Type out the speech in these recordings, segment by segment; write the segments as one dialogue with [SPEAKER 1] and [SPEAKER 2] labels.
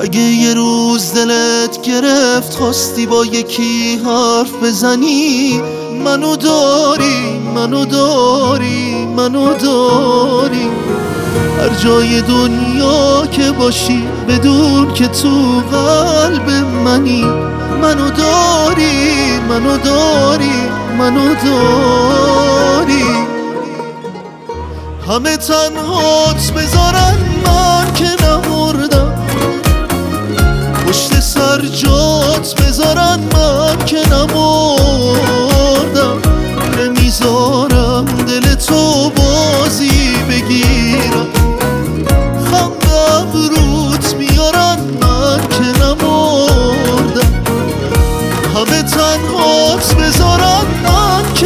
[SPEAKER 1] اگه یه روز دلت گرفت خواستی با یکی حرف بزنی، منو داری، منو داری، منو داری. هر جای دنیا که باشی بدون که تو قلب منی، منو داری، منو داری، منو داری. همه تنهات بذارن من که نمردم، پشت سر جات بذارن من که نمردم. نمیذارم دل تو بازی بگیرم، خنده ابروت میارن من که نمردم. همه تنهات بذارن من که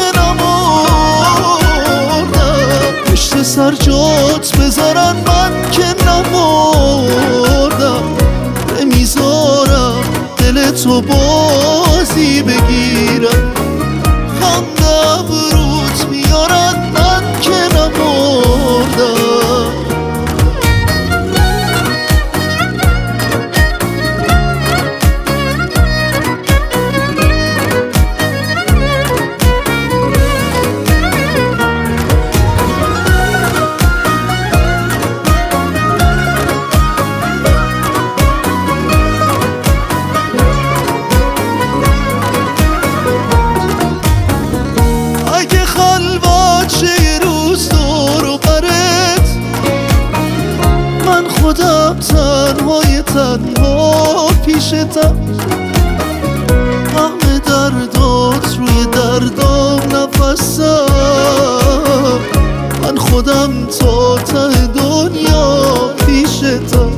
[SPEAKER 1] نمردم، پشت سر جات بذارن من که نمردم. نمیذارم دل تو بازی بگیرم، خنده ابروت میارن من که نمردم. خودم تنهای تنها پیشتم، همه دردات روی دردام نفسم. من خودم تا ته دنیا پیشتم.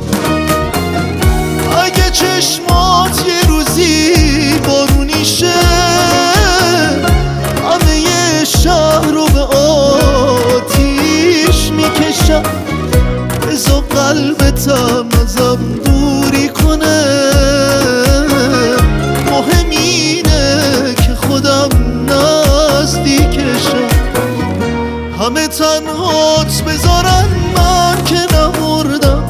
[SPEAKER 1] اگه چشمات یه روزی بارونی شه، همه یه شهر رو به آتیش میکشم. بذار قلبتم ازم دوری کنه، مهم اینه که خودم نزدیکشم. همه تنهات بذارن من که نمردم،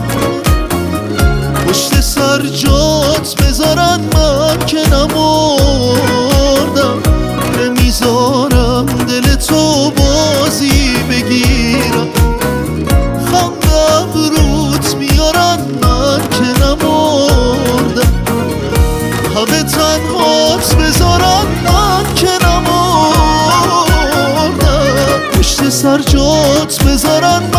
[SPEAKER 1] پشت سر جات بذارن من که نمردم. نمیذارم دل تو بازی بگیرم، خنده ابروت میارن من که نمردم. همه تنهات بذارن من که نمردم، پشت سر جات بذارن من